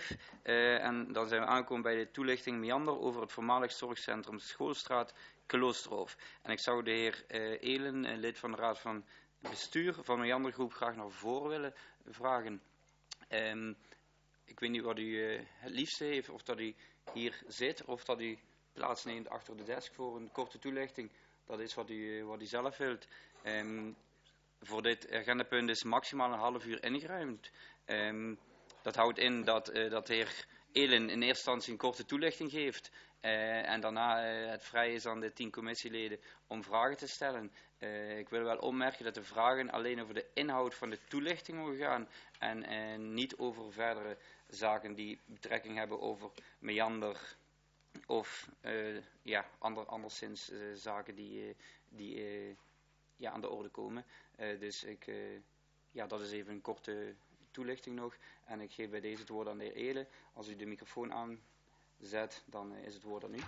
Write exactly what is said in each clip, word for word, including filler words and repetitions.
vijf. Uh, en dan zijn we aangekomen bij de toelichting Meander over het voormalig zorgcentrum Schoolstraat Kloosterhof. En ik zou de heer uh, Elen, uh, lid van de Raad van Bestuur van Meander Groep, graag naar voren willen vragen. Um, ik weet niet wat u uh, het liefste heeft, of dat u hier zit, of dat u plaatsneemt achter de desk voor een korte toelichting. Dat is wat u, uh, wat u zelf wilt. Um, voor dit agendapunt is maximaal een half uur ingeruimd. Um, dat houdt in dat, uh, dat de heer Elen in eerste instantie een korte toelichting geeft. Uh, en daarna uh, het vrij is aan de tien commissieleden om vragen te stellen. Uh, ik wil wel opmerken dat de vragen alleen over de inhoud van de toelichting mogen gaan. En uh, niet over verdere zaken die betrekking hebben over Meander. Of uh, ja, ander, anderszins uh, zaken die, uh, die uh, ja, aan de orde komen. Uh, dus ik, uh, ja, dat is even een korte toelichting nog. En ik geef bij deze het woord aan de heer Elen. Als u de microfoon aanzet, dan uh, is het woord aan u.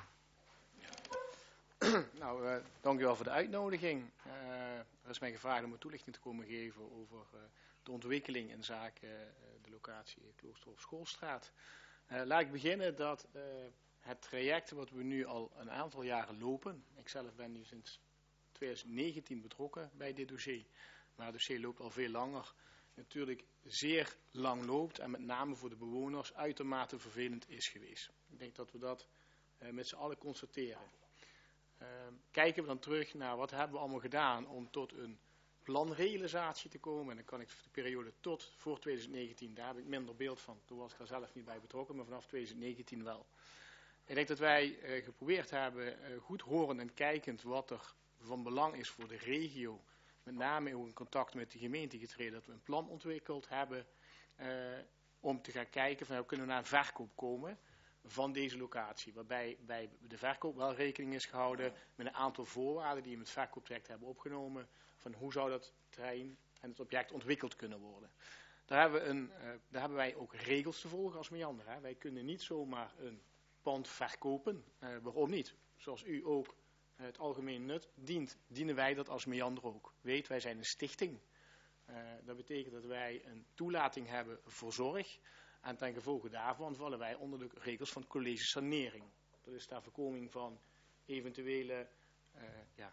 Nou, uh, dank u wel voor de uitnodiging. Uh, er is mij gevraagd om een toelichting te komen geven over uh, de ontwikkeling in zaken uh, de locatie Kloosterhof Schoolstraat. Uh, laat ik beginnen dat uh, het traject wat we nu al een aantal jaren lopen. Ik zelf ben nu sinds twintig negentien betrokken bij dit dossier. Maar het dossier loopt al veel langer. Natuurlijk zeer lang loopt en met name voor de bewoners uitermate vervelend is geweest. Ik denk dat we dat uh, met z'n allen constateren. Uh, kijken we dan terug naar wat hebben we allemaal gedaan om tot een planrealisatie te komen. En dan kan ik de periode tot voor twintig negentien, daar heb ik minder beeld van. Toen was ik daar zelf niet bij betrokken, maar vanaf twintig negentien wel. Ik denk dat wij uh, geprobeerd hebben, uh, goed horend en kijkend wat er van belang is voor de regio. Met name ook in contact met de gemeente getreden, dat we een plan ontwikkeld hebben uh, om te gaan kijken van hoe kunnen we naar een verkoop komen van deze locatie. Waarbij bij de verkoop wel rekening is gehouden met een aantal voorwaarden die we met het verkooptraject hebben opgenomen. Van hoe zou dat terrein en het object ontwikkeld kunnen worden. Daar hebben, we een, uh, daar hebben wij ook regels te volgen als Meander. Hè. Wij kunnen niet zomaar een pand verkopen. Uh, waarom niet? Zoals u ook het algemeen nut dient, dienen wij dat als Meander ook. Weet, wij zijn een stichting. Uh, dat betekent dat wij een toelating hebben voor zorg. En ten gevolge daarvan vallen wij onder de regels van college sanering. Dat is ter voorkoming van eventuele uh, ja,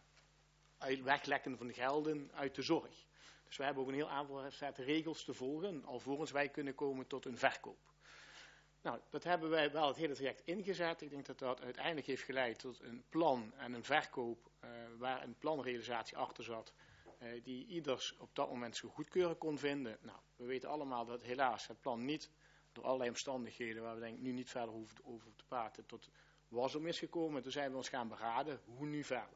weglekken van gelden uit de zorg. Dus wij hebben ook een heel aantal set regels te volgen, alvorens wij kunnen komen tot een verkoop. Nou, dat hebben wij wel het hele traject ingezet. Ik denk dat dat uiteindelijk heeft geleid tot een plan en een verkoop uh, waar een planrealisatie achter zat. Uh, die ieders op dat moment zo goedkeuren kon vinden. Nou, we weten allemaal dat helaas het plan niet door allerlei omstandigheden, waar we denk ik nu niet verder hoeven over te praten, tot wasdom is gekomen. Toen zijn we ons gaan beraden, hoe nu verder.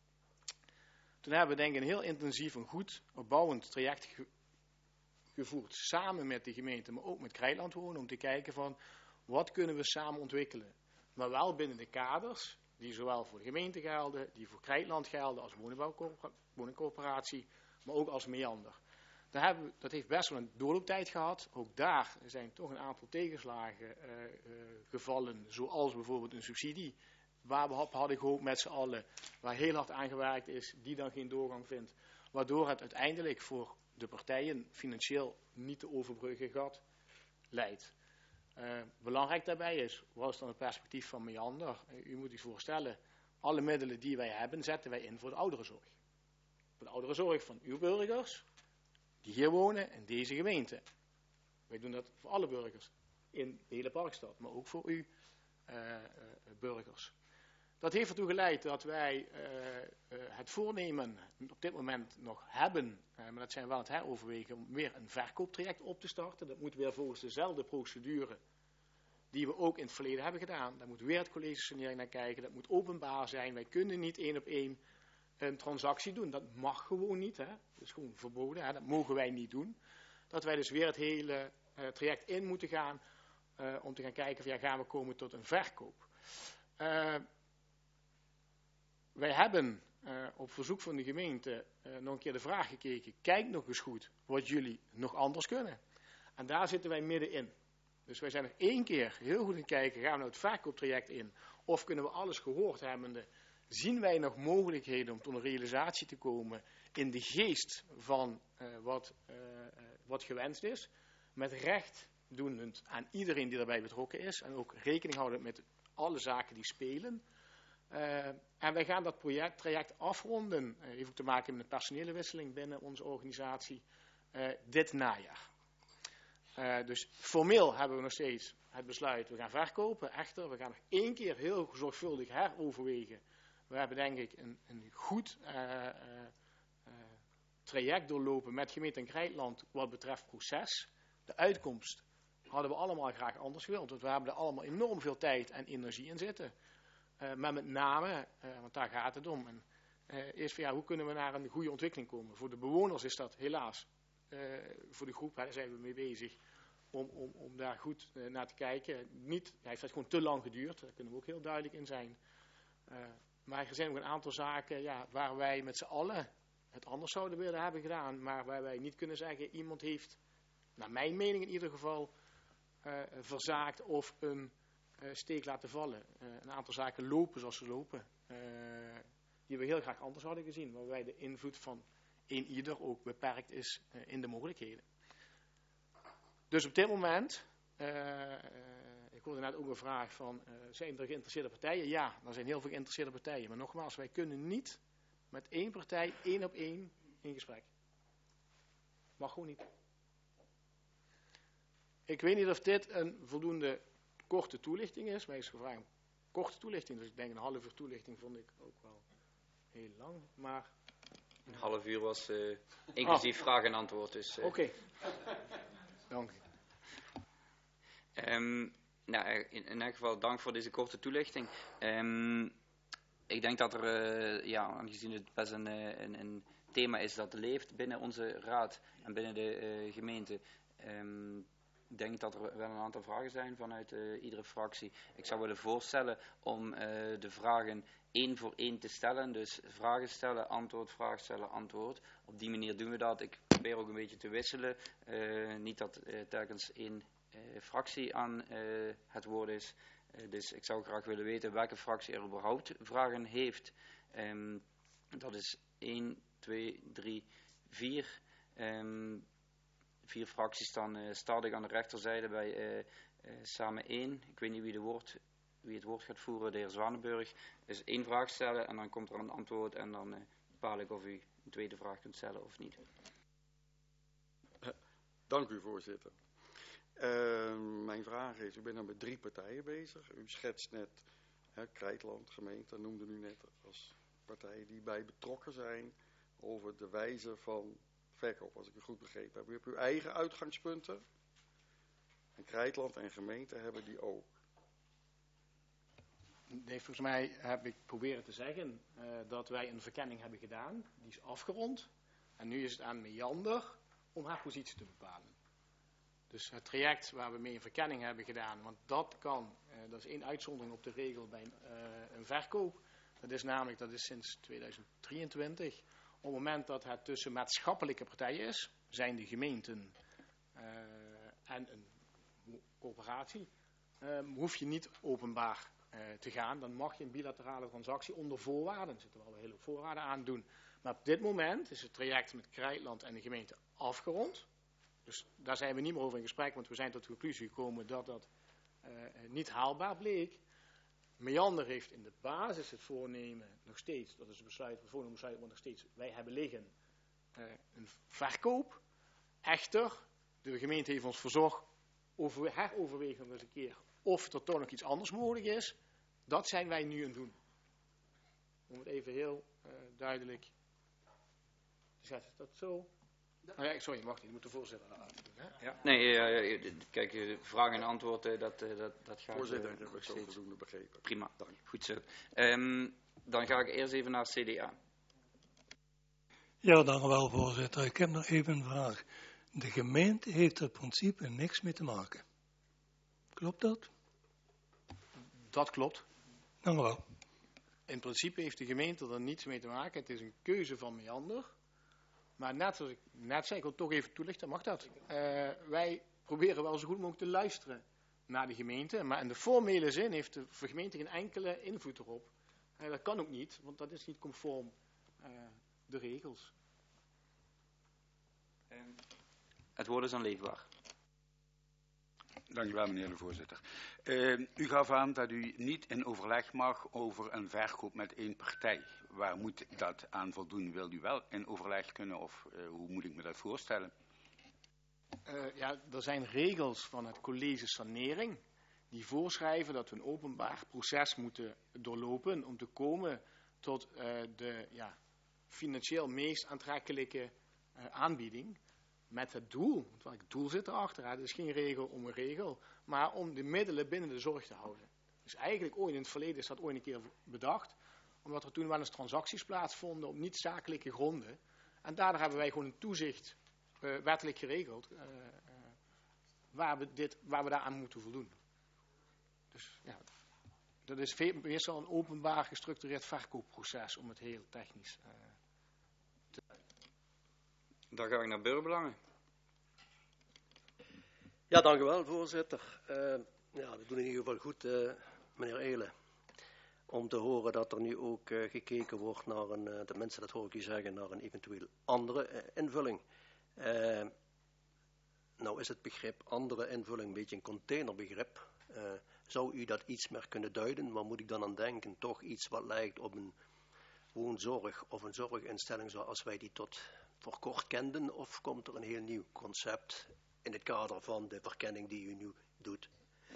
Toen hebben we denk ik een heel intensief en goed opbouwend traject ge gevoerd. Samen met de gemeente, maar ook met Krijtland Wonen, om te kijken van, wat kunnen we samen ontwikkelen. Maar wel binnen de kaders, die zowel voor de gemeente gelden, die voor Krijtland gelden als woningcorporatie, maar ook als Meander. Daar hebben we, dat heeft best wel een doorlooptijd gehad. Ook daar zijn toch een aantal tegenslagen uh, uh, gevallen, zoals bijvoorbeeld een subsidie, waar we op hadden gehoopt met z'n allen, waar heel hard aan gewerkt is, die dan geen doorgang vindt. Waardoor het uiteindelijk voor de partijen financieel niet te overbruggen gat leidt. Uh, belangrijk daarbij is, wat is dan het perspectief van Meander? Uh, u moet zich voorstellen, alle middelen die wij hebben, zetten wij in voor de ouderenzorg. Voor de ouderenzorg van uw burgers, die hier wonen in deze gemeente. Wij doen dat voor alle burgers in de hele Parkstad, maar ook voor u uh, uh, burgers. Dat heeft ertoe geleid dat wij uh, uh, het voornemen op dit moment nog hebben, uh, maar dat zijn we wel aan het heroverwegen, om weer een verkooptraject op te starten. Dat moet weer volgens dezelfde procedure die we ook in het verleden hebben gedaan. Daar moet weer het college sanering naar kijken, dat moet openbaar zijn. Wij kunnen niet één op één een transactie doen. Dat mag gewoon niet. Hè? Dat is gewoon verboden. Hè? Dat mogen wij niet doen. Dat wij dus weer het hele uh, traject in moeten gaan uh, om te gaan kijken van ja, gaan we komen tot een verkoop. Uh, wij hebben uh, op verzoek van de gemeente uh, nog een keer de vraag gekeken. Kijk nog eens goed wat jullie nog anders kunnen. En daar zitten wij middenin. Dus wij zijn nog één keer heel goed in kijken. Gaan we nou het verkooptraject in? Of kunnen we alles gehoord hebbende? Zien wij nog mogelijkheden om tot een realisatie te komen in de geest van uh, wat, uh, uh, wat gewenst is? Met recht doenend aan iedereen die daarbij betrokken is. En ook rekening houden met alle zaken die spelen. Uh, en wij gaan dat project, traject afronden. Uh, heeft ook te maken met een personele wisseling binnen onze organisatie. Uh, dit najaar. Uh, dus formeel hebben we nog steeds het besluit, we gaan verkopen. Echter, we gaan nog één keer heel zorgvuldig heroverwegen. We hebben denk ik een, een goed uh, uh, uh, traject doorlopen met gemeente en Krijtland wat betreft proces. De uitkomst hadden we allemaal graag anders gewild, want we hebben er allemaal enorm veel tijd en energie in zitten. Uh, maar met name, uh, want daar gaat het om, en, uh, is van ja, hoe kunnen we naar een goede ontwikkeling komen. Voor de bewoners is dat helaas, uh, voor de groep, daar zijn we mee bezig, om, om, om daar goed uh, naar te kijken. Niet, hij heeft het gewoon te lang geduurd, daar kunnen we ook heel duidelijk in zijn. Uh, maar er zijn ook een aantal zaken ja, waar wij met z'n allen het anders zouden willen hebben gedaan, maar waar wij niet kunnen zeggen, iemand heeft, naar mijn mening in ieder geval, uh, verzaakt of een uh, steek laten vallen. Uh, een aantal zaken lopen zoals ze lopen, uh, die we heel graag anders hadden gezien, waarbij de invloed van een ieder ook beperkt is uh, in de mogelijkheden. Dus op dit moment, uh, uh, ik hoorde net ook een vraag van, uh, zijn er geïnteresseerde partijen? Ja, er zijn heel veel geïnteresseerde partijen, maar nogmaals, wij kunnen niet met één partij, één op één, in gesprek. Mag gewoon niet. Ik weet niet of dit een voldoende korte toelichting is. Mij is gevraagd een korte toelichting, dus ik denk een half uur toelichting vond ik ook wel heel lang. Maar een half uur was uh, inclusief oh. vraag en antwoord. Dus, uh. Oké. Okay. Dank u. Um, nou, in, in elk geval dank voor deze korte toelichting. Um, ik denk dat er, uh, ja, aangezien het best een, een, een thema is dat leeft binnen onze raad en binnen de uh, gemeente. Um, Ik denk dat er wel een aantal vragen zijn vanuit uh, iedere fractie. Ik zou willen voorstellen om uh, de vragen één voor één te stellen. Dus vragen stellen, antwoord, vraag stellen, antwoord. Op die manier doen we dat. Ik probeer ook een beetje te wisselen. Uh, niet dat uh, telkens één uh, fractie aan uh, het woord is. Uh, dus ik zou graag willen weten welke fractie er überhaupt vragen heeft. Um, dat is één, twee, drie, vier. Um, Vier fracties staan uh, stadig aan de rechterzijde bij uh, uh, samen één. Ik weet niet wie, de woord, wie het woord gaat voeren, de heer Zwanenburg. Dus één vraag stellen en dan komt er een antwoord en dan uh, bepaal ik of u een tweede vraag kunt stellen of niet. Uh, dank u, voorzitter. Uh, mijn vraag is, u bent dan met drie partijen bezig. U schetst net hè, Krijtland, gemeente, noemde u net als partijen die bij betrokken zijn over de wijze van verkoop, als ik u goed begrepen heb. U hebt uw eigen uitgangspunten. En Krijtland en gemeente hebben die ook. Nee, volgens mij heb ik proberen te zeggen uh, dat wij een verkenning hebben gedaan. Die is afgerond. En nu is het aan Meander om haar positie te bepalen. Dus het traject waar we mee een verkenning hebben gedaan, want dat kan, uh, dat is één uitzondering op de regel bij uh, een verkoop. Dat is namelijk, dat is sinds tweeduizend drieëntwintig. Op het moment dat het tussen maatschappelijke partijen is, zijn de gemeenten uh, en een corporatie, uh, hoef je niet openbaar uh, te gaan. Dan mag je een bilaterale transactie onder voorwaarden, er zitten wel een hele voorwaarden aan doen. Maar op dit moment is het traject met Krijtland en de gemeente afgerond. Dus daar zijn we niet meer over in gesprek, want we zijn tot de conclusie gekomen dat dat uh, niet haalbaar bleek. Meander heeft in de basis het voornemen nog steeds, dat is het besluit, het voornemen besluit, want nog steeds, wij hebben liggen uh, een verkoop. Echter, de gemeente heeft ons verzocht, over, heroverwegen nog eens een keer of er toch nog iets anders mogelijk is. Dat zijn wij nu aan het doen. Om het even heel uh, duidelijk te zetten. Is dat zo? Oh ja, sorry, wacht, ik moet de voorzitter laten doen. Hè? Ja. Nee, uh, kijk, uh, vraag en antwoord, uh, dat, uh, dat, dat gaat... Voorzitter, uh, ik heb het zo voldoende begrepen. Prima, dank. Goed zo. Um, dan ga ik eerst even naar C D A. Ja, dank u wel, voorzitter. Ik heb nog even een vraag. De gemeente heeft er in principe niks mee te maken. Klopt dat? Dat klopt. Dank u wel. In principe heeft de gemeente er niets mee te maken. Het is een keuze van Meander. Maar net zoals ik net zei, ik wil toch even toelichten, mag dat? Uh, wij proberen wel zo goed mogelijk te luisteren naar de gemeente. Maar in de formele zin heeft de gemeente geen enkele invloed erop. Uh, dat kan ook niet, want dat is niet conform uh, de regels. Um, het woord is aan Leefbaar. Dank u wel, meneer de voorzitter. Uh, u gaf aan dat u niet in overleg mag over een verkoop met één partij. Waar moet dat aan voldoen? Wilt u wel in overleg kunnen of uh, hoe moet ik me dat voorstellen? Uh, ja, er zijn regels van het college sanering die voorschrijven dat we een openbaar proces moeten doorlopen om te komen tot uh, de ja, financieel meest aantrekkelijke uh, aanbieding. Met het doel, want welk doel zit erachter? Het is geen regel om een regel, maar om de middelen binnen de zorg te houden. Dus eigenlijk ooit in het verleden is dat ooit een keer bedacht, omdat er toen wel eens transacties plaatsvonden op niet-zakelijke gronden. En daardoor hebben wij gewoon een toezicht uh, wettelijk geregeld uh, uh, waar, we dit, waar we daaraan moeten voldoen. Dus ja, dat is veel, meestal een openbaar gestructureerd verkoopproces om het heel technisch uh, te... Dan ga ik naar burgerbelangen. Ja, dank u wel, voorzitter. Uh, ja, we doen in ieder geval goed, uh, meneer Eelen, om te horen dat er nu ook uh, gekeken wordt naar een, uh, tenminste dat hoor ik u zeggen, naar een eventueel andere uh, invulling. Uh, nou is het begrip andere invulling een beetje een containerbegrip. Uh, zou u dat iets meer kunnen duiden? Waar moet ik dan aan denken? Toch iets wat lijkt op een woonzorg of een zorginstelling zoals wij die tot voor kort kenden? Of komt er een heel nieuw concept in het kader van de verkenning die u nu doet?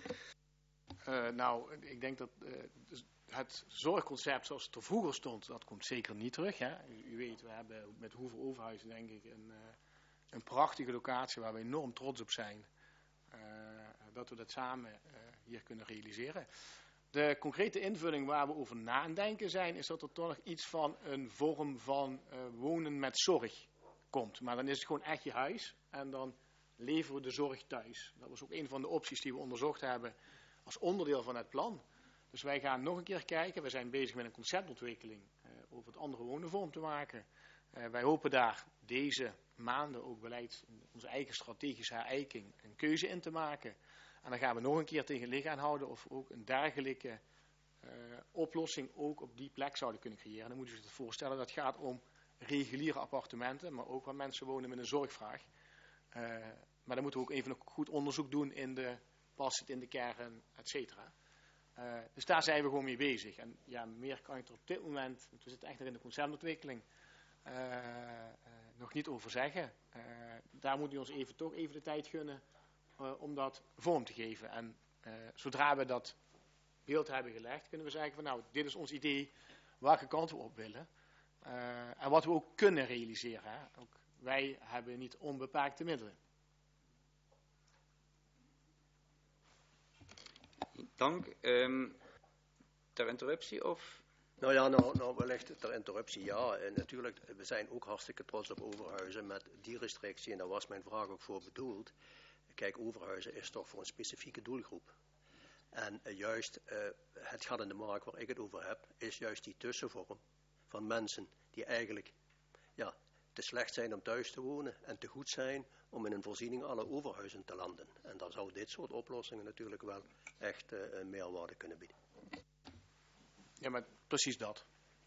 Uh, nou, ik denk dat uh, het zorgconcept zoals het er vroeger stond, dat komt zeker niet terug. Hè? U, u weet, we hebben met Hoeve Overhuizen denk ik een, uh, een prachtige locatie waar we enorm trots op zijn. Uh, dat we dat samen uh, hier kunnen realiseren. De concrete invulling waar we over na aan denken zijn, is dat er toch nog iets van een vorm van uh, wonen met zorg komt. Maar dan is het gewoon echt je huis en dan leveren we de zorg thuis. Dat was ook een van de opties die we onderzocht hebben als onderdeel van het plan. Dus wij gaan nog een keer kijken. We zijn bezig met een conceptontwikkeling uh, over het andere wonenvorm te maken. Uh, wij hopen daar deze maanden ook beleid, onze eigen strategische herijking, een keuze in te maken. En dan gaan we nog een keer tegen licht aanhouden of we ook een dergelijke uh, oplossing ook op die plek zouden kunnen creëren. En dan moet je zich voorstellen dat het gaat om reguliere appartementen, maar ook waar mensen wonen met een zorgvraag. Uh, maar dan moeten we ook even nog goed onderzoek doen in de, past het in de kern, et cetera. Uh, dus daar zijn we gewoon mee bezig. En ja, meer kan ik er op dit moment, want we zitten echt nog in de conceptontwikkeling, uh, uh, nog niet over zeggen. Uh, daar moet u ons even, toch even de tijd gunnen uh, om dat vorm te geven. En uh, zodra we dat beeld hebben gelegd, kunnen we zeggen van nou, dit is ons idee, welke kant we op willen. Uh, en wat we ook kunnen realiseren. Hè. Ook wij hebben niet onbeperkte middelen. Dank. Um, ter interruptie of? Nou ja, nou, nou wellicht ter interruptie, ja. En natuurlijk, we zijn ook hartstikke trots op Overhuizen met die restrictie. En daar was mijn vraag ook voor bedoeld. Kijk, Overhuizen is toch voor een specifieke doelgroep. En uh, juist uh, het gat in de markt waar ik het over heb, is juist die tussenvorm van mensen die eigenlijk ja, te slecht zijn om thuis te wonen en te goed zijn om in een voorziening alle overhuizen te landen. En dan zou dit soort oplossingen natuurlijk wel echt uh, een meerwaarde kunnen bieden. Ja, maar precies dat.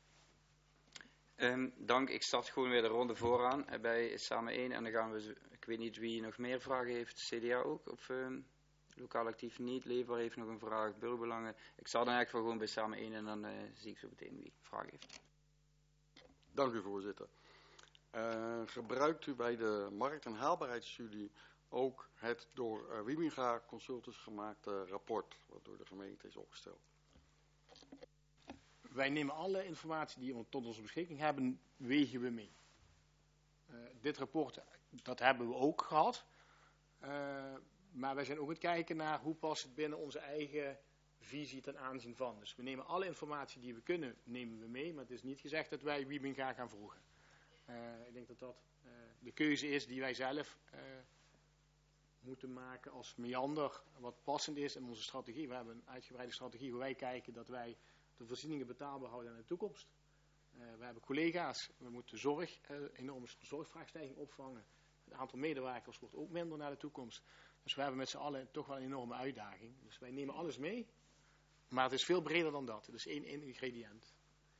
Um, dank. Ik start gewoon weer de ronde vooraan uh, bij Samen één. En dan gaan we, ik weet niet wie nog meer vragen heeft. C D A ook? Of um, lokaal actief niet. Leefbaar heeft nog een vraag. Burgerbelangen. Ik start dan eigenlijk gewoon bij Samen één en dan uh, zie ik zo meteen wie vragen heeft. Dank u, voorzitter. Uh, gebruikt u bij de markt- en haalbaarheidsstudie ook het door uh, Wiebinga Consultants gemaakte rapport, wat door de gemeente is opgesteld? Wij nemen alle informatie die we tot onze beschikking hebben, wegen we mee. Uh, dit rapport, dat hebben we ook gehad. Uh, maar wij zijn ook aan het kijken naar hoe past het binnen onze eigen visie ten aanzien van. Dus we nemen alle informatie die we kunnen, nemen we mee. Maar het is niet gezegd dat wij Wiebinga gaan volgen. Uh, ik denk dat dat uh, de keuze is die wij zelf uh, moeten maken als meander wat passend is in onze strategie. We hebben een uitgebreide strategie hoe wij kijken dat wij de voorzieningen betaalbaar houden in de toekomst. Uh, we hebben collega's, we moeten zorg, uh, enorme zorgvraagstijging opvangen. Het aantal medewerkers wordt ook minder naar de toekomst. Dus we hebben met z'n allen toch wel een enorme uitdaging. Dus wij nemen alles mee, maar het is veel breder dan dat. Het is één ingrediënt.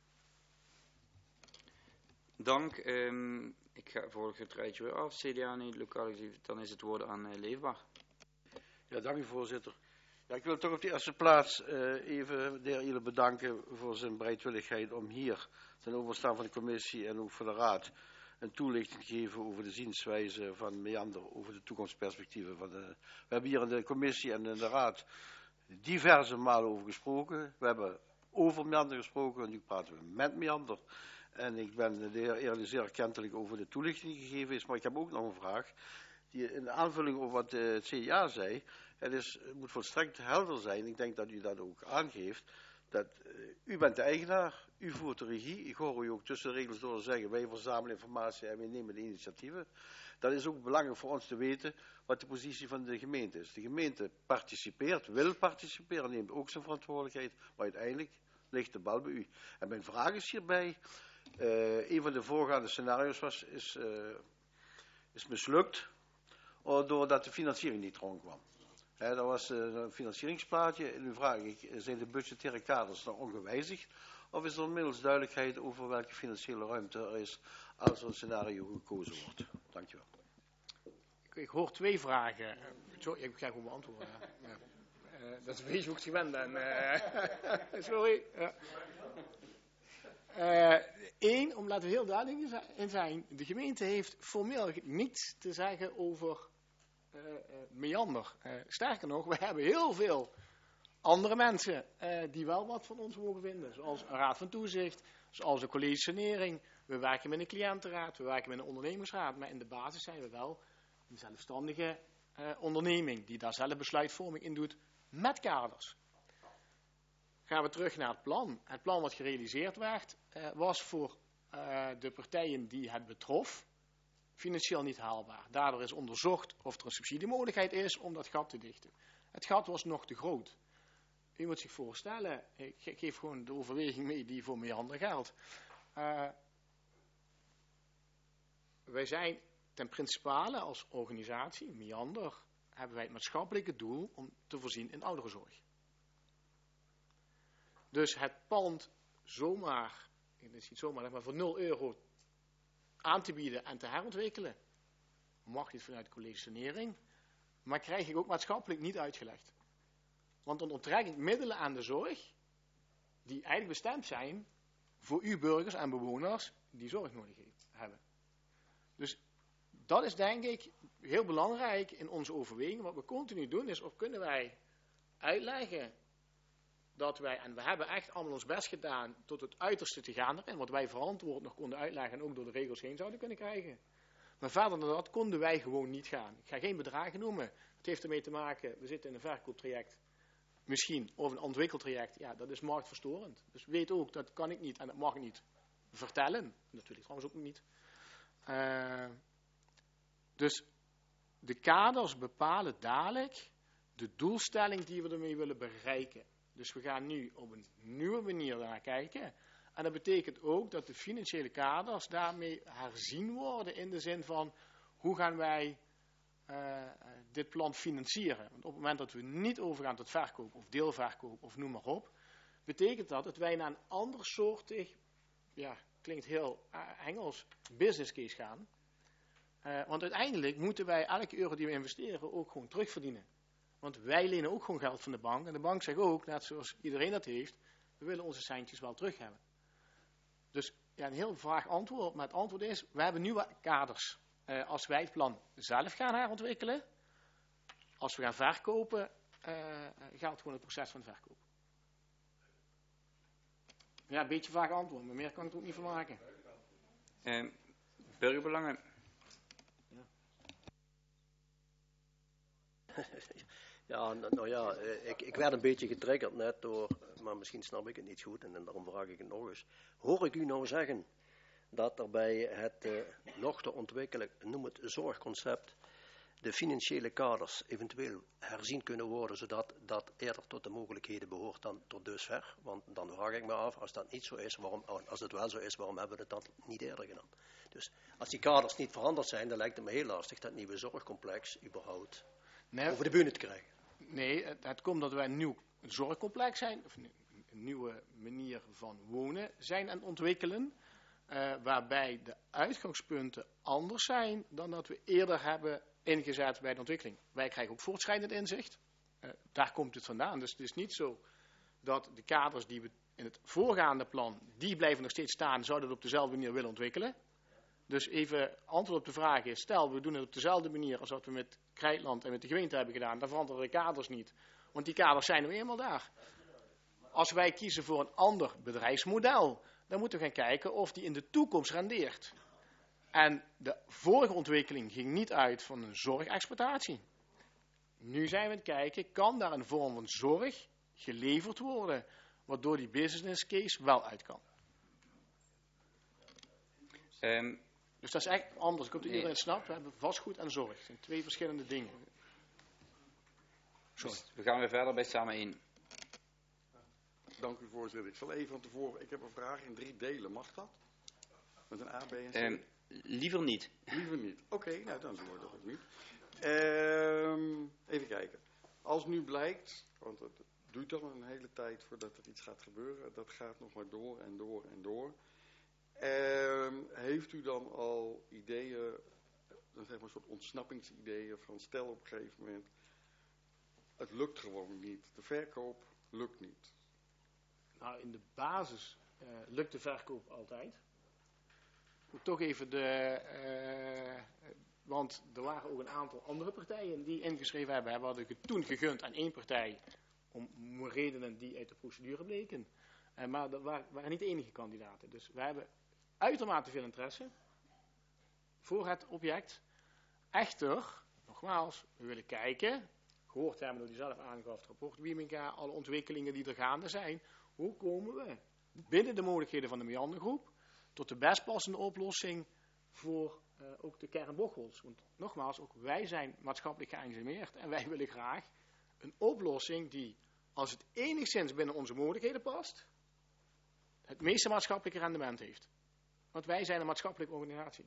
Dank. Um, ik ga volg het rijtje weer af. C D A niet, lokaal actief. Dan is het woord aan uh, Leefbaar. Ja, dank u voorzitter. Ja, ik wil toch op de eerste plaats uh, even de heer Ile bedanken voor zijn bereidwilligheid om hier ten overstaan van de commissie en ook voor de raad een toelichting te geven over de zienswijze van Meander, over de toekomstperspectieven. Van de, we hebben hier in de commissie en in de raad diverse malen over gesproken. We hebben over Meander gesproken en nu praten we met Meander. En ik ben de heer Eerlijk zeer erkentelijk over de toelichting die gegeven is, maar ik heb ook nog een vraag. Die in de aanvulling over wat het C D A zei, het, is, het moet volstrekt helder zijn, ik denk dat u dat ook aangeeft, dat uh, u bent de eigenaar, u voert de regie, ik hoor u ook tussen de regels door zeggen, wij verzamelen informatie en wij nemen de initiatieven. Dat is ook belangrijk voor ons te weten wat de positie van de gemeente is. De gemeente participeert, wil participeren, neemt ook zijn verantwoordelijkheid, maar uiteindelijk ligt de bal bij u. En mijn vraag is hierbij, uh, een van de voorgaande scenario's was, is, uh, is mislukt, doordat de financiering niet rondkwam. He, dat was een financieringsplaatje. En nu vraag ik, zijn de budgettaire kaders nog ongewijzigd? Of is er inmiddels duidelijkheid over welke financiële ruimte er is als er een scenario gekozen wordt? Dankjewel. Ik, ik hoor twee vragen. Sorry, ik ga gewoon beantwoorden. Ja. Uh, dat is een beetje hoe ik het gewend ben. Uh, sorry. Eén, uh, om laten we heel duidelijk in zijn. De gemeente heeft formeel niets te zeggen over Uh, uh, Meander. Uh, sterker nog, we hebben heel veel andere mensen uh, die wel wat van ons mogen vinden. Zoals een raad van toezicht, zoals een college sanering. We werken met een cliëntenraad, we werken met een ondernemersraad. Maar in de basis zijn we wel een zelfstandige uh, onderneming die daar zelf besluitvorming in doet met kaders. Gaan we terug naar het plan. Het plan wat gerealiseerd werd uh, was voor uh, de partijen die het betrof financieel niet haalbaar. Daardoor is onderzocht of er een subsidiemogelijkheid is om dat gat te dichten. Het gat was nog te groot. U moet zich voorstellen, ik geef gewoon de overweging mee die voor Meander geldt. Uh, wij zijn ten principale als organisatie, Meander, hebben wij het maatschappelijke doel om te voorzien in ouderenzorg. Dus het pand zomaar, het is niet zomaar, maar voor nul euro aan te bieden en te herontwikkelen, mag niet vanuit college sanering, maar krijg ik ook maatschappelijk niet uitgelegd. Want dan onttrek ik middelen aan de zorg, die eigenlijk bestemd zijn voor uw burgers en bewoners die zorg nodig hebben. Dus dat is denk ik heel belangrijk in onze overweging. Wat we continu doen is, of kunnen wij uitleggen dat wij, en we hebben echt allemaal ons best gedaan tot het uiterste te gaan erin, wat wij verantwoord nog konden uitleggen en ook door de regels heen zouden kunnen krijgen. Maar verder dan dat konden wij gewoon niet gaan. Ik ga geen bedragen noemen. Het heeft ermee te maken, we zitten in een verkooptraject, misschien, of een ontwikkeltraject. Ja, dat is marktverstorend. Dus weet ook, dat kan ik niet en dat mag ik niet vertellen. Dat wil ik trouwens ook niet. Uh, dus de kaders bepalen dadelijk de doelstelling die we ermee willen bereiken. Dus we gaan nu op een nieuwe manier naar kijken. En dat betekent ook dat de financiële kaders daarmee herzien worden in de zin van hoe gaan wij uh, dit plan financieren. Want op het moment dat we niet overgaan tot verkoop of deelverkoop of noem maar op, betekent dat dat wij naar een ander soortig, ja, klinkt heel uh, Engels, business case gaan. Uh, want uiteindelijk moeten wij elke euro die we investeren ook gewoon terugverdienen. Want wij lenen ook gewoon geld van de bank. En de bank zegt ook, net zoals iedereen dat heeft, we willen onze centjes wel terug hebben. Dus ja, een heel vaag antwoord. Maar het antwoord is, we hebben nieuwe kaders. Uh, als wij het plan zelf gaan herontwikkelen, als we gaan verkopen, uh, gaat gewoon het proces van verkoop. Ja, een beetje vaag antwoord, maar meer kan ik er ook niet van maken. Uh, burgerbelangen. Ja, nou ja, ik, ik werd een beetje getriggerd net door, maar misschien snap ik het niet goed en daarom vraag ik het nog eens. Hoor ik u nou zeggen dat er bij het uh, nog te ontwikkelen, noem het zorgconcept, de financiële kaders eventueel herzien kunnen worden, zodat dat eerder tot de mogelijkheden behoort dan tot dusver? Want dan vraag ik me af, als dat niet zo is, waarom, als het wel zo is, waarom hebben we dat niet eerder gedaan? Dus als die kaders niet veranderd zijn, dan lijkt het me heel lastig dat nieuwe zorgcomplex überhaupt nee, over de bühne te krijgen. Nee, het, het komt dat wij een nieuw zorgcomplex zijn, of een, een nieuwe manier van wonen zijn aan het ontwikkelen, uh, waarbij de uitgangspunten anders zijn dan dat we eerder hebben ingezet bij de ontwikkeling. Wij krijgen ook voortschrijdend inzicht. Uh, daar komt het vandaan. Dus het is niet zo dat de kaders die we in het voorgaande plan, die blijven nog steeds staan, zouden we het op dezelfde manier willen ontwikkelen. Dus even antwoord op de vraag is, stel we doen het op dezelfde manier als wat we met Krijtland en met de gemeente hebben gedaan, dan veranderen de kaders niet. Want die kaders zijn nu eenmaal daar. Als wij kiezen voor een ander bedrijfsmodel, dan moeten we gaan kijken of die in de toekomst rendeert. En de vorige ontwikkeling ging niet uit van een zorgexploitatie. Nu zijn we aan het kijken, kan daar een vorm van zorg geleverd worden, waardoor die business case wel uit kan. Um, dus dat is echt anders. Ik hoop dat nee. iedereen het snapt. We hebben vastgoed en zorg. Dat zijn twee verschillende dingen. Sorry. Dus we gaan weer verder bij samen één. Dank u, voorzitter. Ik zal even van tevoren, ik heb een vraag in drie delen. Mag dat? Met een A, B en C? Um, liever niet. Liever niet. Oké, okay, nou dan doen we dat ook niet. Um, even kijken. Als nu blijkt, want het duurt dan een hele tijd voordat er iets gaat gebeuren. Dat gaat nog maar door en door en door. Um, heeft u dan al ideeën, dan zeg maar een soort ontsnappingsideeën van stel op een gegeven moment, het lukt gewoon niet. De verkoop lukt niet. Nou, in de basis uh, lukt de verkoop altijd. Toch even de, uh, want er waren ook een aantal andere partijen die ingeschreven hebben. We hadden het toen gegund aan één partij om redenen die uit de procedure bleken. Uh, maar dat waren, waren niet de enige kandidaten. Dus we hebben uitermate veel interesse voor het object. Echter, nogmaals, we willen kijken, gehoord hebben door die zelf aangaf het rapport Wieminga, alle ontwikkelingen die er gaande zijn. Hoe komen we binnen de mogelijkheden van de meandergroep tot de best passende oplossing voor uh, ook de kern Bocholt? Want nogmaals, ook wij zijn maatschappelijk geëngageerd en wij willen graag een oplossing die, als het enigszins binnen onze mogelijkheden past, het meeste maatschappelijke rendement heeft. Want wij zijn een maatschappelijke organisatie.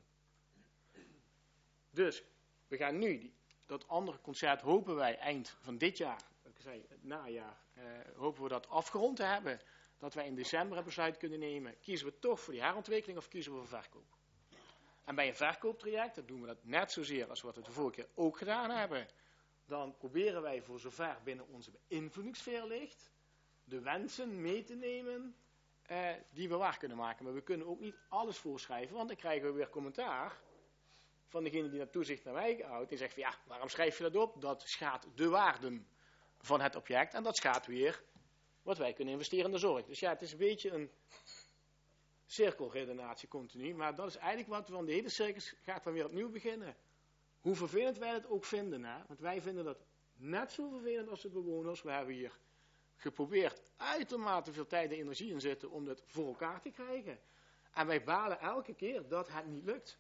Dus, we gaan nu, die, dat andere concert hopen wij eind van dit jaar, ik zei het najaar, uh, hopen we dat afgerond te hebben. Dat wij in december een besluit kunnen nemen. Kiezen we toch voor die herontwikkeling of kiezen we voor verkoop? En bij een verkooptraject, dan doen we dat net zozeer als wat we de vorige keer ook gedaan hebben. Dan proberen wij voor zover binnen onze beïnvloedingssfeer ligt, de wensen mee te nemen uh, die we waar kunnen maken. Maar we kunnen ook niet alles voorschrijven, want dan krijgen we weer commentaar van degene die naar toezicht naar wij houdt. Die zegt van ja, waarom schrijf je dat op? Dat schaadt de waarden van het object en dat schaadt weer wat wij kunnen investeren in de zorg. Dus ja, het is een beetje een cirkelredenatie continu, maar dat is eigenlijk wat we van de hele circus gaat dan weer opnieuw beginnen. Hoe vervelend wij het ook vinden, hè? Want wij vinden dat net zo vervelend als de bewoners. We hebben hier geprobeerd uitermate veel tijd en energie in zitten om dat voor elkaar te krijgen. En wij balen elke keer dat het niet lukt.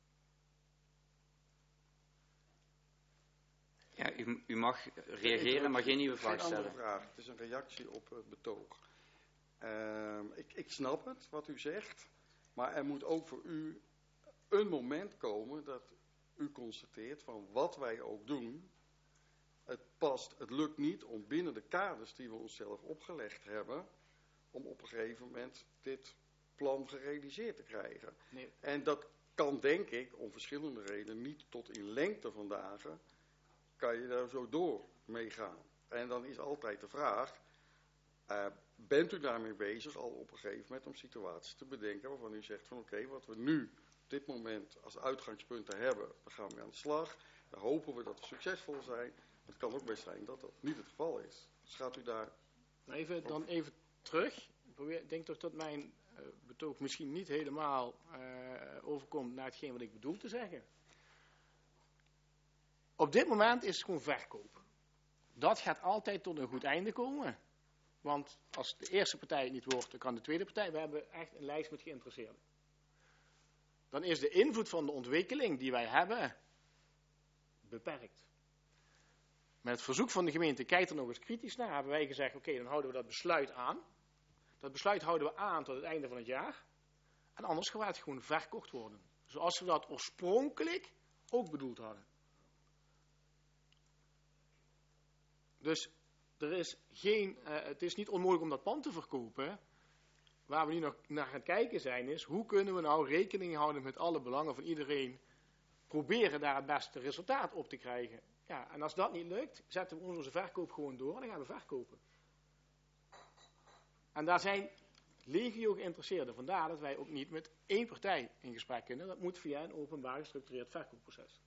Ja, u, u mag reageren, maar geen nieuwe vraag stellen. Vraag. Het is een reactie op het betoog. Uh, ik, ik snap het, wat u zegt. Maar er moet ook voor u een moment komen dat u constateert van wat wij ook doen. Het past, het lukt niet om binnen de kaders die we onszelf opgelegd hebben, om op een gegeven moment dit plan gerealiseerd te krijgen. Nee. En dat kan, denk ik, om verschillende redenen, niet tot in lengte van dagen, kan je daar zo door meegaan. En dan is altijd de vraag, uh, bent u daarmee bezig al op een gegeven moment om situaties te bedenken waarvan u zegt van oké, okay, wat we nu op dit moment als uitgangspunten hebben, dan gaan we aan de slag. Dan hopen we dat we succesvol zijn. Het kan ook best zijn dat dat niet het geval is. Dus gaat u daar... Even, dan even terug. Ik denk toch dat mijn uh, betoog misschien niet helemaal uh, overkomt naar hetgeen wat ik bedoel te zeggen. Op dit moment is het gewoon verkoop. Dat gaat altijd tot een goed einde komen. Want als de eerste partij het niet wordt, dan kan de tweede partij. We hebben echt een lijst met geïnteresseerden. Dan is de invloed van de ontwikkeling die wij hebben beperkt. Met het verzoek van de gemeente, kijk er nog eens kritisch naar, hebben wij gezegd, oké, okay, dan houden we dat besluit aan. Dat besluit houden we aan tot het einde van het jaar. En anders gaat het gewoon verkocht worden. Zoals we dat oorspronkelijk ook bedoeld hadden. Dus er is geen, uh, het is niet onmogelijk om dat pand te verkopen. Waar we nu nog naar gaan kijken zijn is, hoe kunnen we nou rekening houden met alle belangen van iedereen proberen daar het beste resultaat op te krijgen. Ja, en als dat niet lukt, zetten we onze verkoop gewoon door en dan gaan we verkopen. En daar zijn legio geïnteresseerden. Vandaar dat wij ook niet met één partij in gesprek kunnen. Dat moet via een openbaar gestructureerd verkoopproces.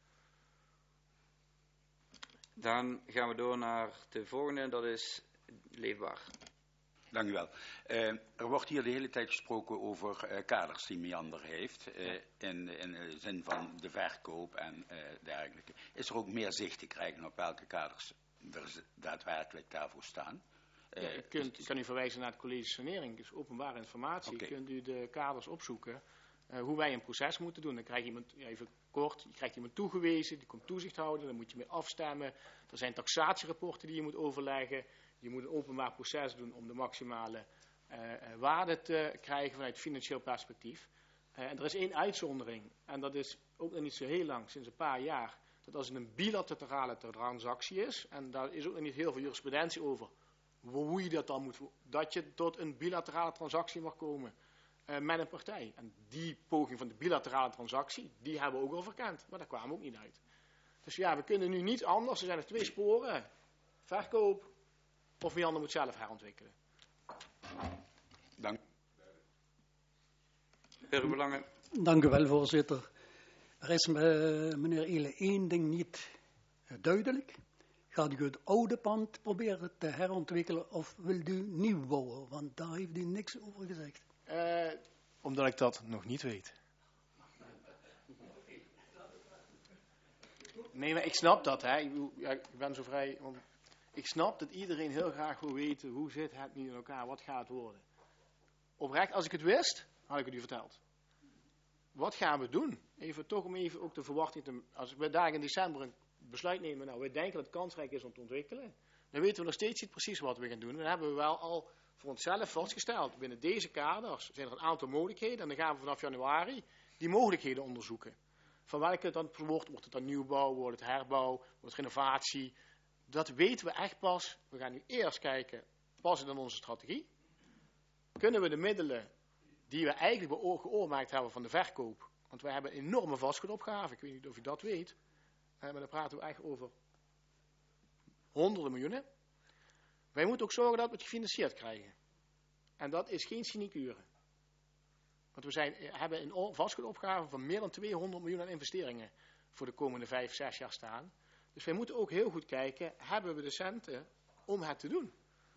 Dan gaan we door naar de volgende, dat is Leefbaar. Dank u wel. Uh, er wordt hier de hele tijd gesproken over uh, kaders die Meander heeft, uh, in, in de zin van de verkoop en uh, dergelijke. Is er ook meer zicht te krijgen op welke kaders er daadwerkelijk daarvoor staan? Uh, ja, u, kunt, u kan u verwijzen naar het college sanering, dus openbare informatie. Okay. Kunt u de kaders opzoeken, uh, hoe wij een proces moeten doen. Dan krijgt iemand, even kort, je krijgt iemand toegewezen, die komt toezicht houden, dan moet je mee afstemmen. Er zijn taxatierapporten die je moet overleggen. Je moet een openbaar proces doen om de maximale uh, waarde te krijgen vanuit financieel perspectief. Uh, en er is één uitzondering, en dat is ook nog niet zo heel lang, sinds een paar jaar, dat als het een bilaterale transactie is, en daar is ook nog niet heel veel jurisprudentie over, hoe je dat dan moet, dat je tot een bilaterale transactie mag komen uh, met een partij. En die poging van de bilaterale transactie, die hebben we ook al verkend, maar daar kwamen we ook niet uit. Dus ja, we kunnen nu niet anders, er zijn er twee sporen, verkoop, of Meander moet zelf herontwikkelen. Dank. Belangen. Dank u wel, voorzitter. Er is uh, meneer Eele één ding niet uh, duidelijk. Gaat u het oude pand proberen te herontwikkelen of wilt u nieuw bouwen? Want daar heeft u niks over gezegd. Uh, omdat ik dat nog niet weet. Nee, maar ik snap dat. Hè. Ik, ja, ik ben zo vrij... Om, ik snap dat iedereen heel graag wil weten hoe zit het nu in elkaar, wat gaat het worden. Oprecht, als ik het wist, had ik het u verteld. Wat gaan we doen? Even toch om even ook de verwachting te... Als we daar in december een besluit nemen, nou, wij denken dat het kansrijk is om te ontwikkelen, dan weten we nog steeds niet precies wat we gaan doen. Dan hebben we wel al voor onszelf vastgesteld, binnen deze kaders zijn er een aantal mogelijkheden en dan gaan we vanaf januari die mogelijkheden onderzoeken. Van welke het dan wordt, wordt het dan nieuwbouw, wordt het herbouw, wordt het renovatie... Dat weten we echt pas. We gaan nu eerst kijken, past het in onze strategie? Kunnen we de middelen die we eigenlijk geoormerkt hebben van de verkoop, want wij hebben een enorme vastgoedopgave, ik weet niet of u dat weet, maar dan praten we echt over honderden miljoenen. Wij moeten ook zorgen dat we het gefinancierd krijgen. En dat is geen sinecure. Want we zijn, hebben een vastgoedopgave van meer dan tweehonderd miljoen aan investeringen voor de komende vijf, zes jaar staan. Dus wij moeten ook heel goed kijken, hebben we de centen om het te doen?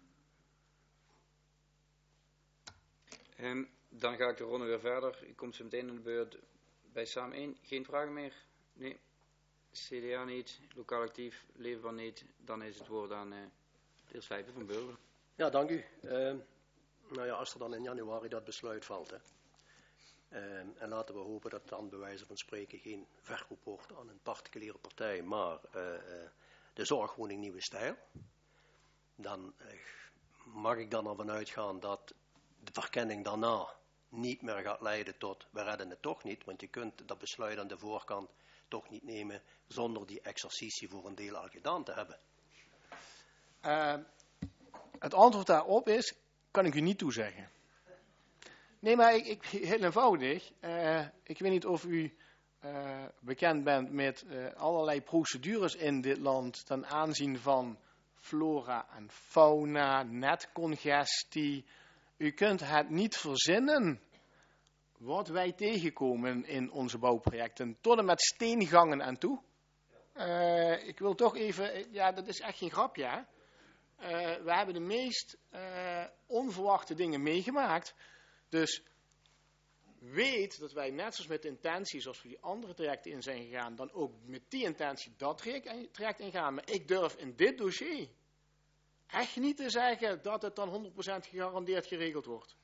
Um, dan ga ik de ronde weer verder. U komt zo meteen in de beurt bij Samen één. Geen vragen meer? Nee. C D A niet, lokaal actief, leefbaar niet. Dan is het woord aan uh, de heer Slijpen van Burger. Ja, dank u. Uh, nou ja, als er dan in januari dat besluit valt, hè. Uh, en laten we hopen dat het dan bij wijze van spreken geen verkoop wordt aan een particuliere partij, maar uh, uh, de zorgwoning Nieuwe Stijl. Dan uh, mag ik dan ervan uitgaan dat de verkenning daarna niet meer gaat leiden tot we redden het toch niet, want je kunt dat besluit aan de voorkant toch niet nemen zonder die exercitie voor een deel al gedaan te hebben. Uh, het antwoord daarop is, kan ik u niet toezeggen. Nee, maar ik, ik, heel eenvoudig. Uh, ik weet niet of u uh, bekend bent met uh, allerlei procedures in dit land ten aanzien van flora en fauna, netcongestie. U kunt het niet verzinnen wat wij tegenkomen in onze bouwprojecten, tot en met steengangen aan toe. Uh, ik wil toch even, ja, dat is echt geen grapje, hè? Uh, we hebben de meest uh, onverwachte dingen meegemaakt. Dus weet dat wij net zoals met de intentie, zoals we die andere trajecten in zijn gegaan, dan ook met die intentie dat traject ingaan. Maar ik durf in dit dossier echt niet te zeggen dat het dan honderd procent gegarandeerd geregeld wordt.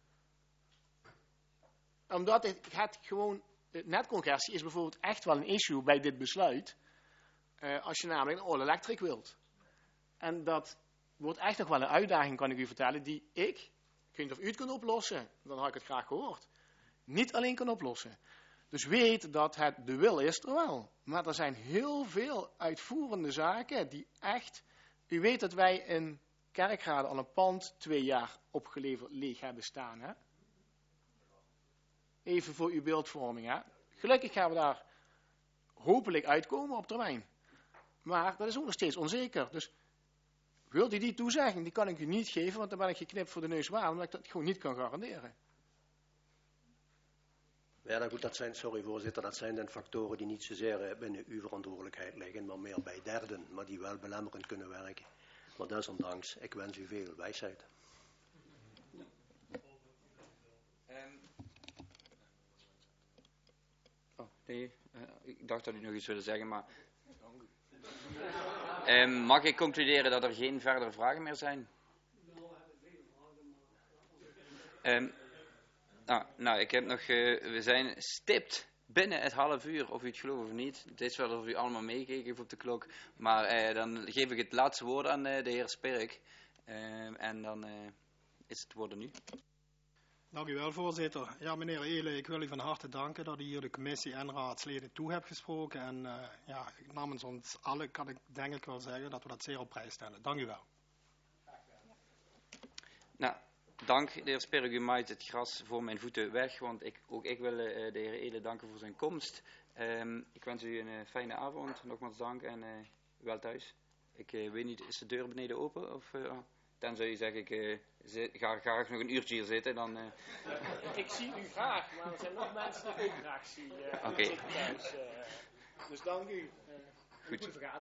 Omdat het, het gewoon, netcongestie is bijvoorbeeld echt wel een issue bij dit besluit. Uh, als je namelijk een all-electric wilt. En dat wordt echt nog wel een uitdaging, kan ik u vertellen, die ik, ik weet niet of u het kunt oplossen, dan had ik het graag gehoord, niet alleen kan oplossen. Dus weet dat het, de wil is er wel. Maar er zijn heel veel uitvoerende zaken die echt, u weet dat wij in Kerkrade al een pand twee jaar opgeleverd leeg hebben staan. Hè? Even voor uw beeldvorming. Hè? Gelukkig gaan we daar hopelijk uitkomen op termijn. Maar dat is ook nog steeds onzeker. Dus wilt u die toezegging, die kan ik u niet geven, want dan ben ik geknipt voor de neus waar, omdat ik dat gewoon niet kan garanderen. Ja, nou goed, dat zijn, sorry voorzitter, dat zijn dan factoren die niet zozeer binnen uw verantwoordelijkheid liggen, maar meer bij derden, maar die wel belemmerend kunnen werken. Maar desondanks, ik wens u veel wijsheid. Um, oh, nee, uh, ik dacht dat u nog iets wilde zeggen, maar... Um, mag ik concluderen dat er geen verdere vragen meer zijn? Um, nou, nou, ik heb nog... Uh, we zijn stipt binnen het half uur, of u het gelooft of niet. Het is wel of u allemaal meekeken op de klok. Maar uh, dan geef ik het laatste woord aan uh, de heer Spirk. Uh, en dan uh, is het woord nu. Dank u wel, voorzitter. Ja, meneer Eelen, ik wil u van harte danken dat u hier de commissie en raadsleden toe hebt gesproken. En uh, ja, namens ons allen kan ik denk ik wel zeggen dat we dat zeer op prijs stellen. Dank u wel. Nou, dank de heer Spirk, u maait het gras voor mijn voeten weg, want ik, ook ik wil uh, de heer Eelen danken voor zijn komst. Um, ik wens u een uh, fijne avond, nogmaals dank en uh, wel thuis. Ik uh, weet niet, is de deur beneden open? Of, uh, oh. Tenzij je zegt, ik uh, zit, ga graag nog een uurtje hier zitten, dan... Uh... Ik zie u graag, maar er zijn nog mensen die ik ook graag zie. Uh, Oké. uh, dus dank u. Uh, Goed.